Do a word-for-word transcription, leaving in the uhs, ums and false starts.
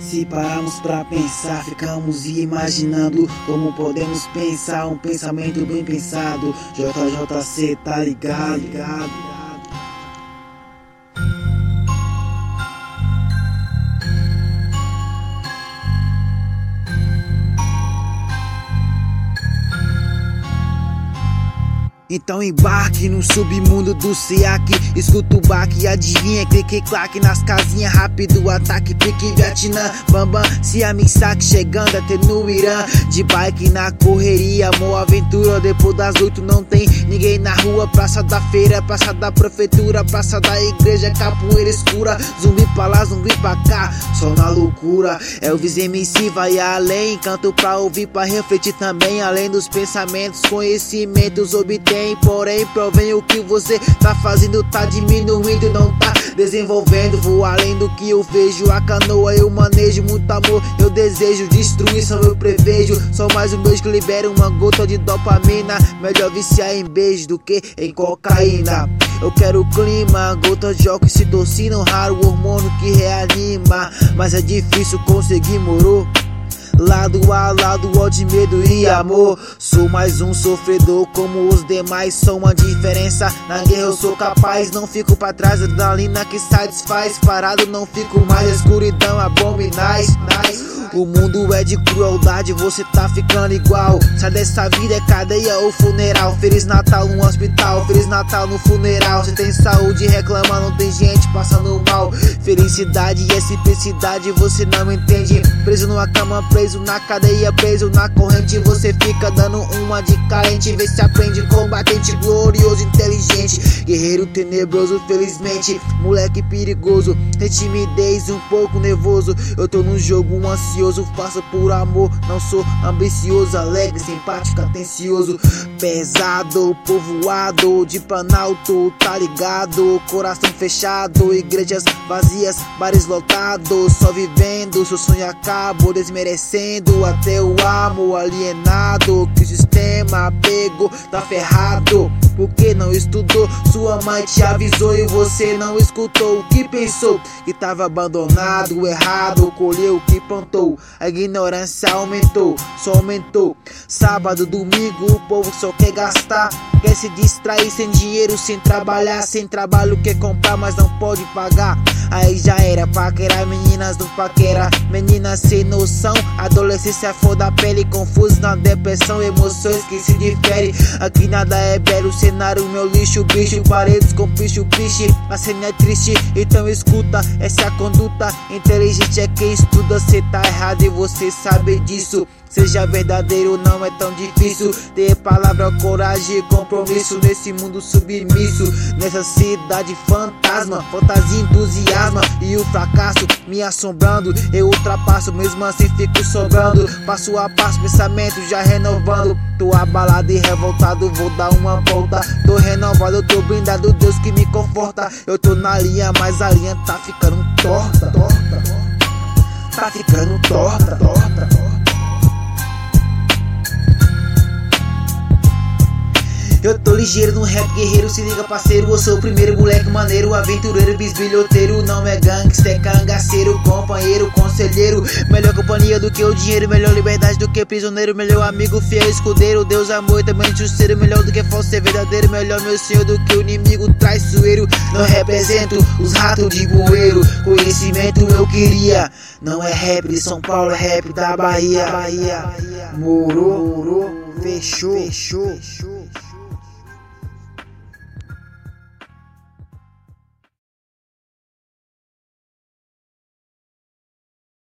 Se pararmos pra pensar, ficamos imaginando como podemos pensar um pensamento bem pensado. J J C, tá ligado, ligado. Então embarque no submundo do SEAC, escuta o baque, adivinha, clique claque nas casinhas, rápido ataque, pique Vietnã, bambam, se a Misaki chegando até no Irã, de bike na correria, amor, aventura, depois das oito não tem ninguém na rua, praça da feira, praça da prefeitura, praça da igreja, capoeira escura, zumbi pra lá, zumbi pra cá, só na loucura, Elvis M C vai além, canto pra ouvir, pra refletir também, além dos pensamentos, conhecimentos obtém. Porém, provém o que você tá fazendo, tá diminuindo, não tá desenvolvendo. Vou além do que eu vejo, a canoa eu manejo, muito amor eu desejo, destruição eu prevejo. Só mais um beijo que libera uma gota de dopamina, melhor viciar em beijo do que em cocaína. Eu quero clima, gota de oxitocina, um raro hormônio que reanima, mas é difícil conseguir, moro? Lado a lado, ódio, medo e amor. Sou mais um sofredor como os demais, sou uma diferença. Na guerra eu sou capaz, não fico pra trás. Adrenalina que satisfaz, parado não fico mais. Escuridão abominais. O mundo é de crueldade, você tá ficando igual. Sai dessa vida, é cadeia ou funeral. Feliz Natal no hospital, Feliz Natal no funeral. Você tem saúde, reclama, não tem gente passando mal. Felicidade e simplicidade você não entende. Preso numa cama, preso na cadeia, preso na corrente. Você fica dando uma de carente, vê se aprende. Combatente, glorioso, inteligente, guerreiro tenebroso, felizmente. Moleque perigoso, tem timidez, um pouco nervoso. Eu tô num jogo ansioso, faço por amor, não sou ambicioso, alegre, simpático, atencioso. Pesado, povoado de Planalto, tá ligado? Coração fechado, igrejas vazias, bares lotados. Só vivendo, seu sonho acabou, desmerecendo até o amor alienado. Que o sistema pegou, tá ferrado. Porque não estudou, sua mãe te avisou e você não escutou. O que pensou? Que tava abandonado, errado, colheu o que plantou. A ignorância aumentou, só aumentou. Sábado, domingo, o povo só quer gastar. Quer se distrair sem dinheiro, sem trabalhar. Sem trabalho quer comprar, mas não pode pagar. Aí já era, paquerar meninas do paquera. Meninas sem noção, adolescência foda a pele. Confuso na depressão, emoções que se diferem. Aqui nada é belo, cenário meu lixo, bicho. Paredes com picho, piche, a cena é triste. Então escuta, essa é a conduta. Inteligente é quem estuda, cê tá errado e você sabe disso. Seja verdadeiro, não é tão difícil. Ter palavra, coragem e compromisso nesse mundo submisso. Nessa cidade fantasma, fantasia, entusiasma e o fracasso me assombrando. Eu ultrapasso, mesmo assim fico sobrando. Passo a passo, pensamento já renovando. Tô abalado e revoltado, vou dar uma volta. Tô renovado, tô blindado, Deus que me conforta. Eu tô na linha, mas a linha tá ficando torta, torta, tá ficando torta, torta. Eu tô ligeiro no rap, guerreiro, se liga parceiro. Eu sou o primeiro moleque maneiro, aventureiro, bisbilhoteiro. Não é gangster, é cangaceiro, companheiro, conselheiro. Melhor companhia do que o dinheiro, melhor liberdade do que prisioneiro. Melhor amigo, fiel, escudeiro, Deus, amor e também justiceiro. Melhor do que falso ser verdadeiro, melhor meu senhor do que o inimigo traiçoeiro. Não represento os ratos de bueiro, conhecimento eu queria. Não é rap de São Paulo, é rap da Bahia. Bahia. Morou, morou, fechou, fechou.